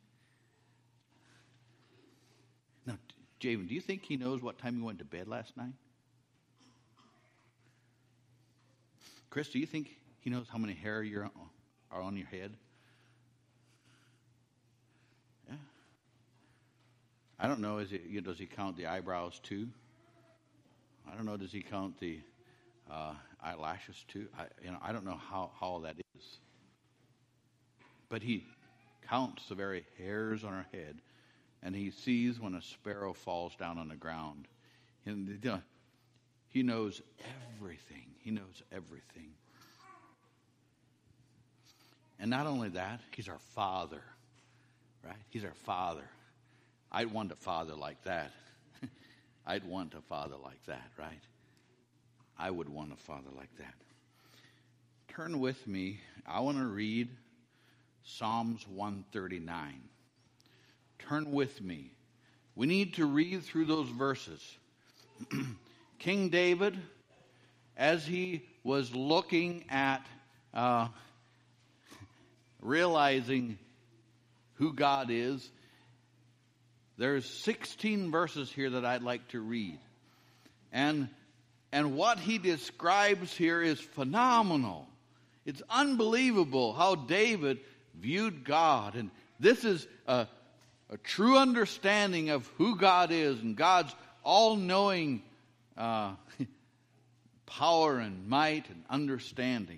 Now, Javen, do you think he knows what time you went to bed last night? Chris, do you think he knows how many hair you're, are on your head? Yeah. I don't know. Is it, you know, does he count the eyebrows too? I don't know. Does he count the uh, eyelashes too? I, you know, I don't know how, how all that is. But he counts the very hairs on our head, and he sees when a sparrow falls down on the ground. And you know, he knows everything. He knows everything. And not only that, he's our Father, right? He's our Father. I'd want a father like that. I'd want a father like that, right? I would want a father like that. Turn with me. I want to read Psalms one thirty-nine. Turn with me. We need to read through those verses. King David, as he was looking at uh, realizing who God is, there's sixteen verses here that I'd like to read. And, and what he describes here is phenomenal. It's unbelievable how David viewed God. And this is a, a true understanding of who God is and God's all-knowing uh, power and might and understanding.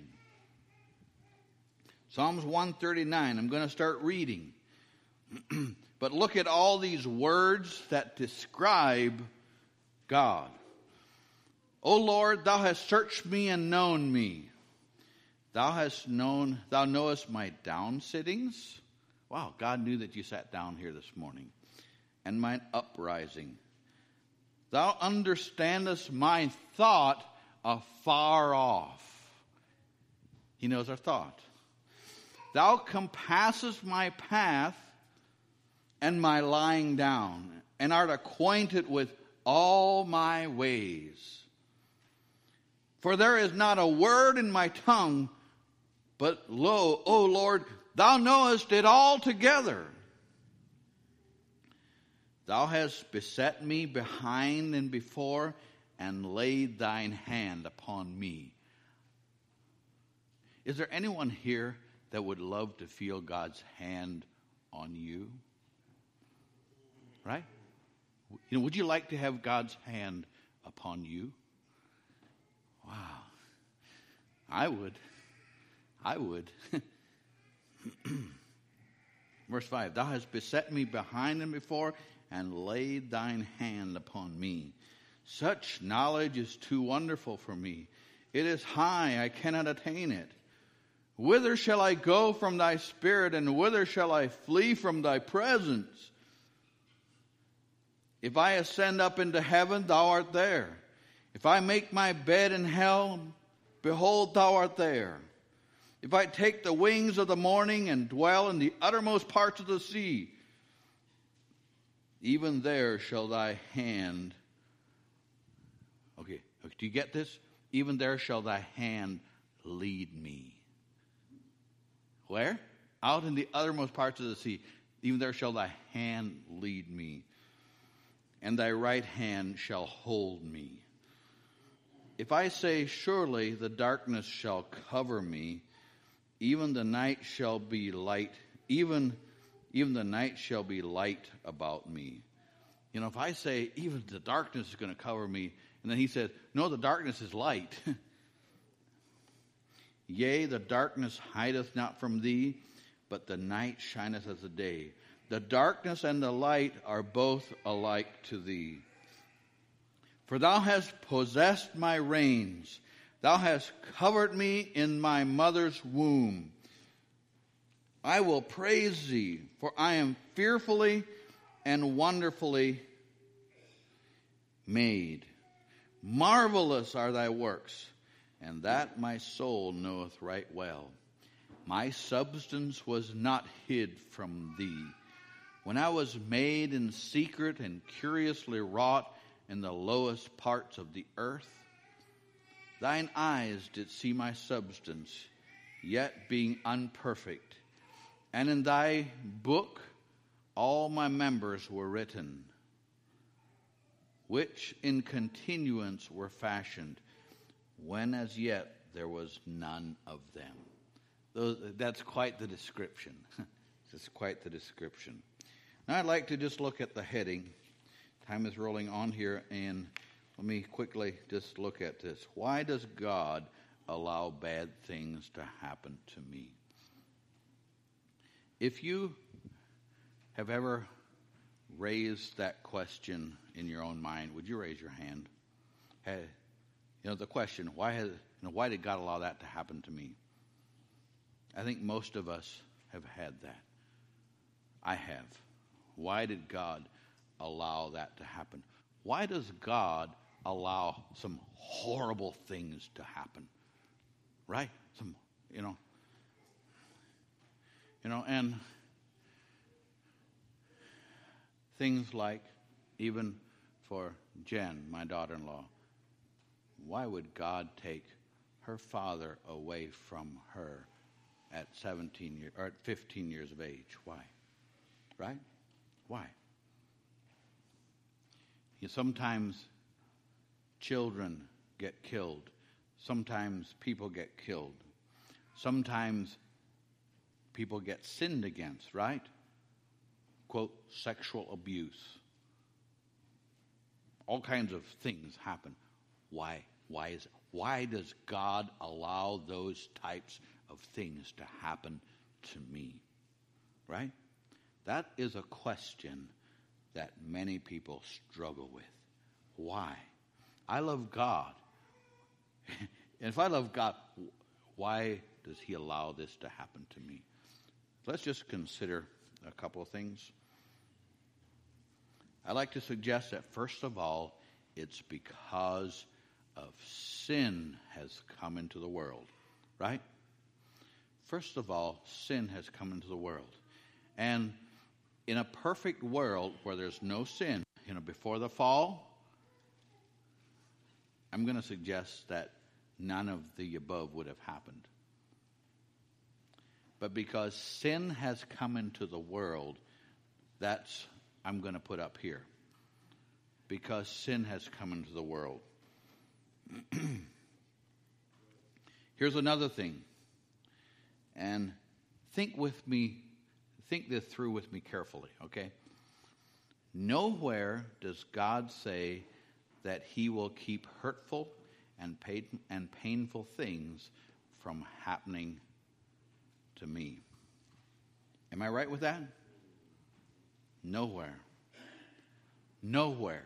Psalms one thirty-nine, I'm going to start reading. But look at all these words that describe God. O Lord, thou hast searched me and known me. Thou hast known, thou knowest my down sittings. Wow, God knew that you sat down here this morning. And mine uprising. Thou understandest my thought afar off. He knows our thought. Thou compassest my path and my lying down, and art acquainted with all my ways. For there is not a word in my tongue, but lo, O Lord, thou knowest it all together. Thou hast beset me behind and before, and laid thine hand upon me. Is there anyone here that would love to feel God's hand on you? Right? You know, would you like to have God's hand upon you? Wow. I would. I would. Verse five, thou hast beset me behind and before, and laid thine hand upon me. Such knowledge is too wonderful for me. It is high, I cannot attain it. Whither shall I go from thy spirit, and whither shall I flee from thy presence? If I ascend up into heaven, thou art there. If I make my bed in hell, behold, thou art there. If I take the wings of the morning and dwell in the uttermost parts of the sea, even there shall thy hand... Okay, do you get this? Even there shall thy hand lead me. Where? Out in the uttermost parts of the sea. Even there shall thy hand lead me. And thy right hand shall hold me. If I say, surely the darkness shall cover me, even the night shall be light, even, even the night shall be light about me. You know, if I say, even the darkness is going to cover me, and then he says, no, the darkness is light. Yea, the darkness hideth not from thee, but the night shineth as the day. The darkness and the light are both alike to thee. For thou hast possessed my reins. Thou hast covered me in my mother's womb. I will praise thee, for I am fearfully and wonderfully made. Marvelous are thy works, and that my soul knoweth right well. My substance was not hid from thee, when I was made in secret and curiously wrought in the lowest parts of the earth. Thine eyes did see my substance, yet being unperfect. And in thy book all my members were written, which in continuance were fashioned, when as yet there was none of them. Those, that's quite the description. That's quite the description. Now I'd like to just look at the heading. Time is rolling on here, and let me quickly just look at this. Why does God allow bad things to happen to me? If you have ever raised that question in your own mind, would you raise your hand? Hey, you know, the question, why has, you know, why did God allow that to happen to me? I think most of us have had that. I have. Why did God allow that to happen? Why does God allow some horrible things to happen? Right? Some, you know, you know, and things like, even for Jen, my daughter-in-law, why would God take her father away from her at seventeen years or at fifteen years of age? Why? Right? Why? You know, sometimes children get killed. Sometimes people get killed. Sometimes people get sinned against, right? Quote, sexual abuse. All kinds of things happen. Why? Why is it? Why does God allow those types of things to happen to me? Right? That is a question that many people struggle with. Why? I love God. And if I love God, why does he allow this to happen to me? Let's just consider a couple of things. I'd like to suggest that, first of all, it's because of sin has come into the world, right? First of all, sin has come into the world. And in a perfect world where there's no sin, you know, before the fall, I'm going to suggest that none of the above would have happened. But because sin has come into the world, that's I'm going to put up here. Because sin has come into the world. Here's another thing. And think with me, think this through with me carefully, okay? Nowhere does God say that he will keep hurtful and pain, and painful things from happening to me. Am I right with that? Nowhere. Nowhere.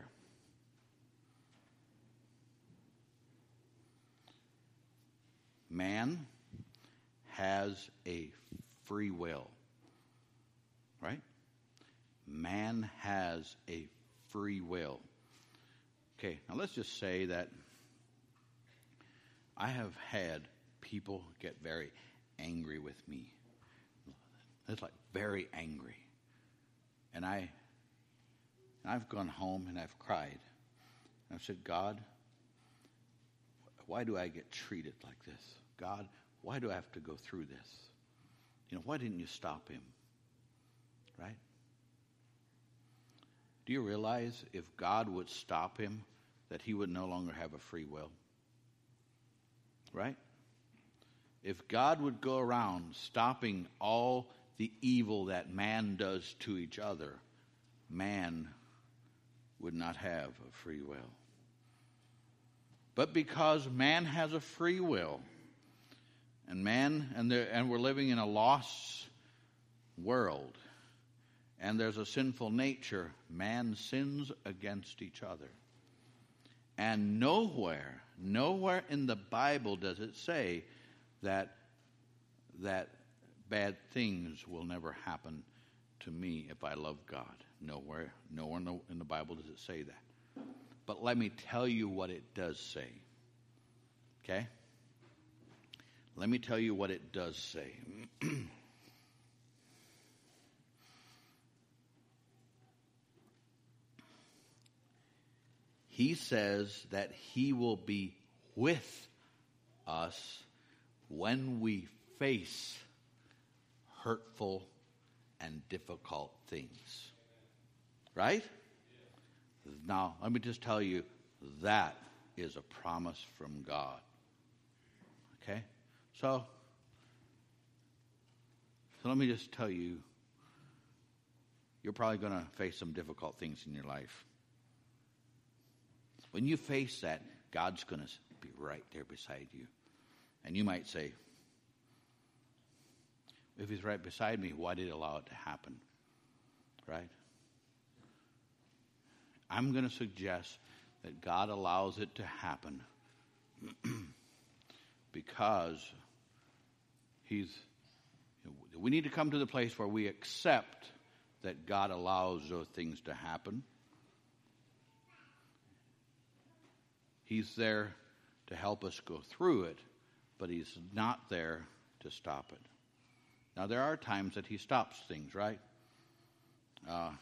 Man has a free will, right? Man has a free will. Okay, now let's just say that I have had people get very angry with me. It's like very angry. And I, I've gone home and I've cried. And I've said, God, why do I get treated like this? God, why do I have to go through this? You know, why didn't you stop him? Right? Do you realize if God would stop him, that he would no longer have a free will? Right? If God would go around stopping all the evil that man does to each other, man would not have a free will. But because man has a free will, and man, and there, and we're living in a lost world, and there's a sinful nature, man sins against each other. And nowhere, nowhere in the Bible does it say that that bad things will never happen to me if I love God. Nowhere, nowhere in the Bible does it say that. But let me tell you what it does say. Okay? Let me tell you what it does say. He says that he will be with us when we face hurtful and difficult things. Right? Now, let me just tell you, that is a promise from God. Okay? So, so let me just tell you, you're probably going to face some difficult things in your life. When you face that, God's going to be right there beside you. And you might say, if he's right beside me, why did he allow it to happen? Right? I'm going to suggest that God allows it to happen because he's, we need to come to the place where we accept that God allows those things to happen. He's there to help us go through it, but he's not there to stop it. Now, there are times that he stops things, right? Uh,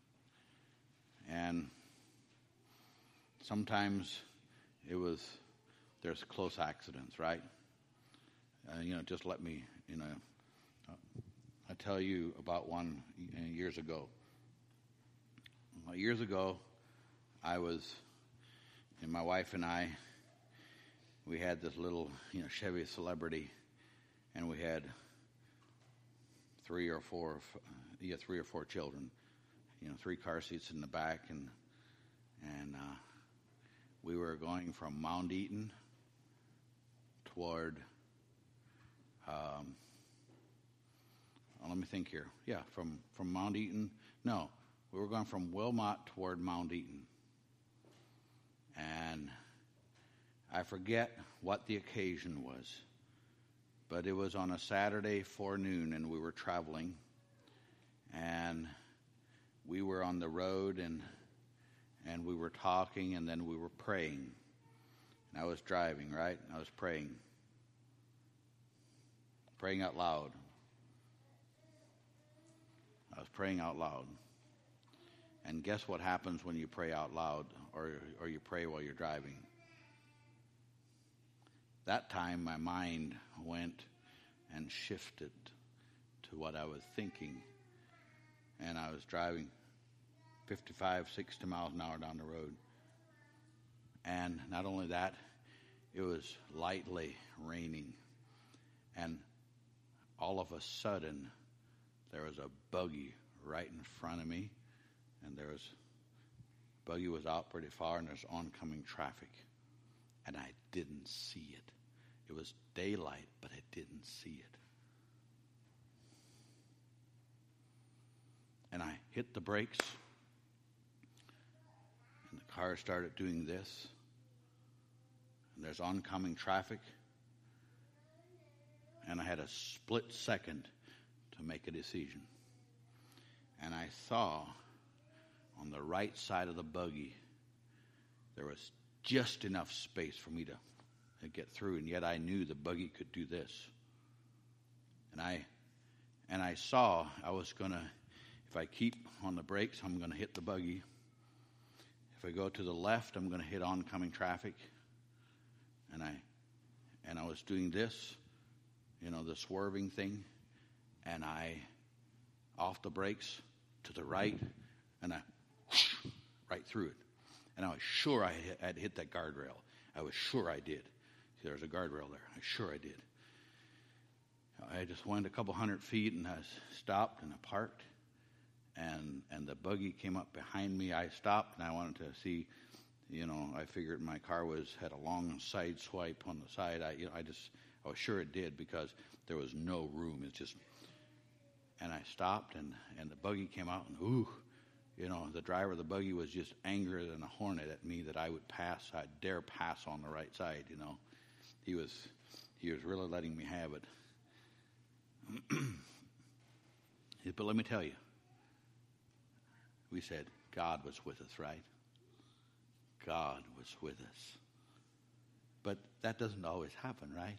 and sometimes it was, there's close accidents, right? Uh, you know, just let me, you know, uh, I tell you about one years ago. Well, years ago, I was, and my wife and I, we had this little, you know, Chevy Celebrity, and we had three or four, yeah, three or four children, you know, three car seats in the back, and and uh, we were going from Mount Eaton toward, um, well, let me think here. Yeah, from, from Mount Eaton. No, we were going from Wilmot toward Mount Eaton. And I forget what the occasion was, but it was on a Saturday forenoon, and we were traveling, and we were on the road, and and we were talking, and then we were praying. And I was driving, right? I was praying. Praying out loud. I was praying out loud. And guess what happens when you pray out loud, or or you pray while you're driving? That time my mind went and shifted to what I was thinking. And I was driving. fifty-five, sixty miles an hour down the road. And not only that, it was lightly raining. And all of a sudden, there was a buggy right in front of me. And there was, buggy was out pretty far, and there's oncoming traffic. And I didn't see it. It was daylight, but I didn't see it. And I hit the brakes, and the car started doing this. And there's oncoming traffic. And I had a split second to make a decision. And I saw on the right side of the buggy, there was just enough space for me to, to get through. And yet I knew the buggy could do this. And I, and I saw I was going to, if I keep on the brakes, I'm going to hit the buggy. If I go to the left, I'm going to hit oncoming traffic. And I, and I was doing this, you know, the swerving thing. And I, off the brakes to the right, and I, right through it. And I was sure I had hit that guardrail. I was sure I did. See, there was a guardrail there. I was sure I did. I just went a couple hundred feet, and I stopped, and I parked. And and the buggy came up behind me. I stopped, and I wanted to see, you know, I figured my car was had a long side swipe on the side. I you know, I just, I was sure it did, because there was no room. It's just, and I stopped, and, and the buggy came out, and ooh, you know, the driver of the buggy was just angrier than a hornet at me that I would pass, I'd dare pass on the right side, you know. He was, he was really letting me have it. But let me tell you, we said God was with us, right? God was with us. But that doesn't always happen, right?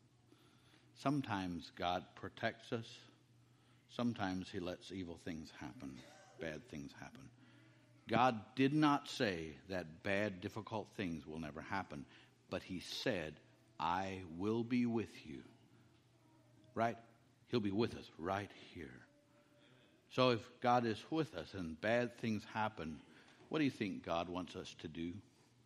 Sometimes God protects us. Sometimes he lets evil things happen, bad things happen. God did not say that bad, difficult things will never happen, but he said, I will be with you. Right? He'll be with us right here. So if God is with us and bad things happen, what do you think God wants us to do?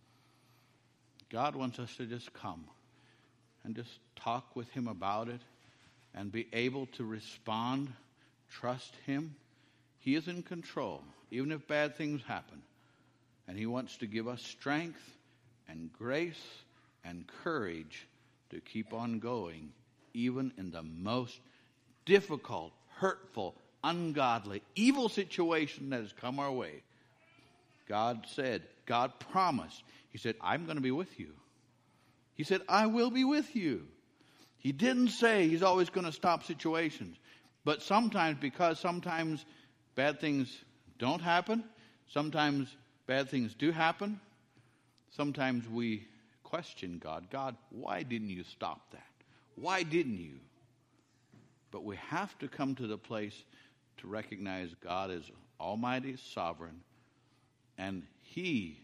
God wants us to just come and just talk with him about it and be able to respond, trust him. He is in control, even if bad things happen. And he wants to give us strength and grace and courage to keep on going, even in the most difficult, hurtful, ungodly, evil situation that has come our way. God said, God promised. He said, I'm going to be with you. He said, I will be with you. He didn't say he's always going to stop situations. But sometimes, because sometimes bad things don't happen, sometimes bad things do happen, sometimes we question God. God, why didn't you stop that? Why didn't you? But we have to come to the place to recognize God is almighty, sovereign, and he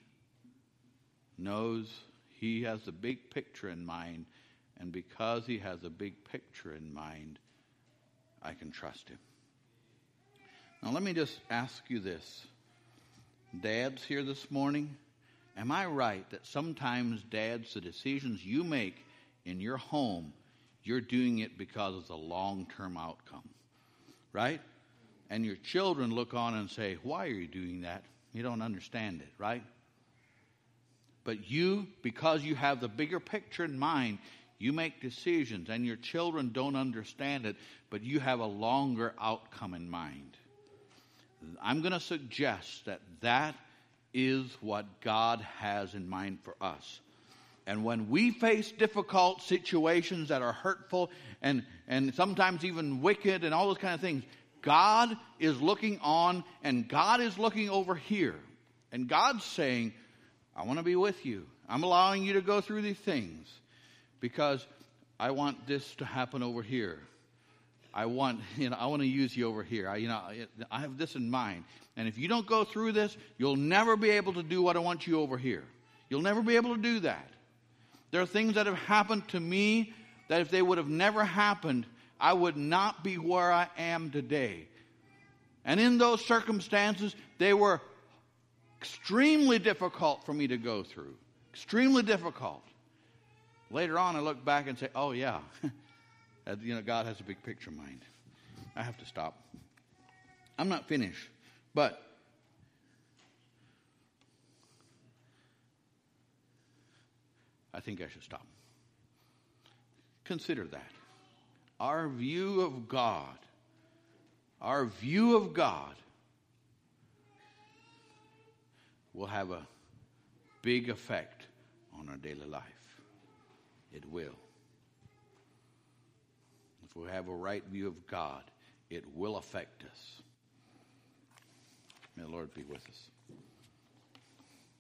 knows, he has the big picture in mind, and because he has a big picture in mind, I can trust him. Now let me just ask you this. Dads here this morning, am I right that sometimes, dads, the decisions you make in your home, you're doing it because of the long-term outcome, right? And your children look on and say, why are you doing that? You don't understand it, right? But you, because you have the bigger picture in mind, you make decisions, and your children don't understand it, but you have a longer outcome in mind. I'm going to suggest that that is what God has in mind for us. And when we face difficult situations that are hurtful and, and sometimes even wicked and all those kind of things, God is looking on, and God is looking over here. And God's saying, I want to be with you. I'm allowing you to go through these things because I want this to happen over here. I want, you know, I want to use you over here. I, you know, I have this in mind. And if you don't go through this, you'll never be able to do what I want you over here. You'll never be able to do that. There are things that have happened to me that if they would have never happened, I would not be where I am today. And in those circumstances, they were extremely difficult for me to go through. Extremely difficult. Later on, I look back and say, oh, yeah, you know, God has a big picture mind. I have to stop. I'm not finished, but I think I should stop. Consider that. Our view of God, our view of God will have a big effect on our daily life. It will. If we have a right view of God, it will affect us. May the Lord be with us.